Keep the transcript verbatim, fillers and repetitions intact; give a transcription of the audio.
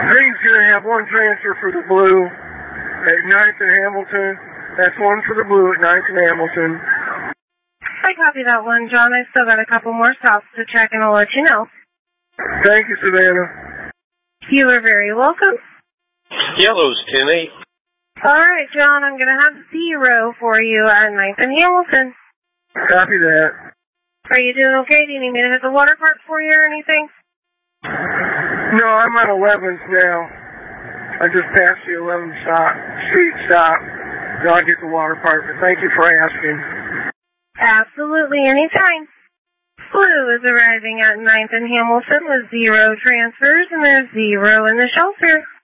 Green's going to have one transfer for the blue at ninth and Hamilton. That's one for the blue at ninth and Hamilton. I copy that one, John. I still got a couple more stops to check, and I'll let you know. Thank you, Savannah. You are very welcome. Yellow's ten eight. All right, John, I'm going to have zero for you at ninth and Hamilton. Copy that. Are you doing okay? Do you need me to hit the water park for you or anything? No, I'm at eleventh now. I just passed the eleventh stop, street stop. So I'll get the water park, but thank you for asking. Absolutely, anytime. Blue is arriving at ninth and Hamilton with zero transfers, and there's zero in the shelter.